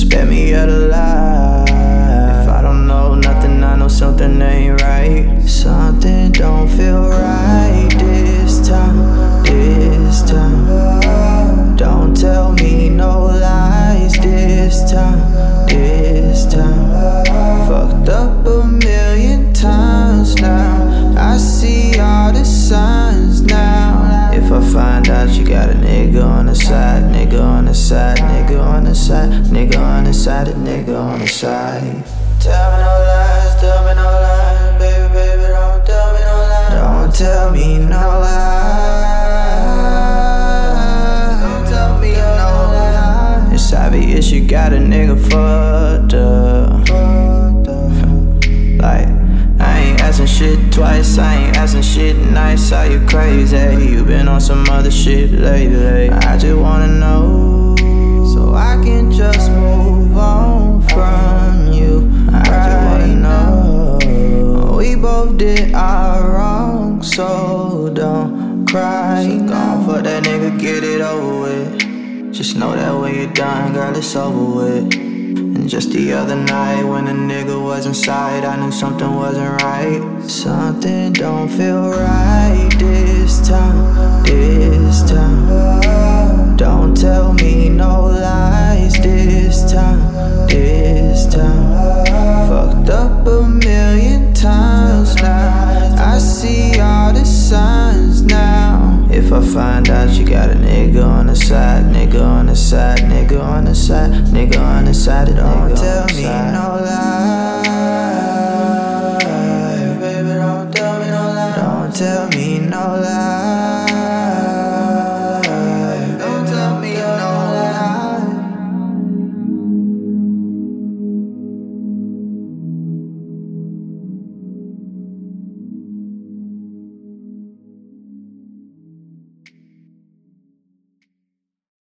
spare me of the lie. If I don't know nothing, I know something ain't right. Something don't feel right this time, this time. Don't tell me no lies this time, this time. Fucked up a million times now. I see all the signs now. If I find out you got a nigga on the side, nigga on the side, nigga on the side, nigga on the side, a nigga on the side. Tell me no lies, tell me no lies, baby, baby, don't tell me no lies. Don't tell me no lies. Don't tell me no lies. It's obvious you got a nigga fucked up. Like, I ain't asking shit twice, I ain't asking shit nice. Are you crazy? You been on some other shit lately. I just wanna know, so I can just move on from you. I just wanna know, we both did our wrong, so don't cry. So gone for that nigga, get it over with. Just know that when you're done, girl, it's over with. And just the other night when a nigga was inside, I knew something wasn't right. Something don't feel right this time, this time. Don't tell me no lies this time, this time. Fucked up a million times now. I see all the signs now. If I find out you got a nigga on the side, nigga on the side, nigga on the side, nigga on the side, don't tell me no lies.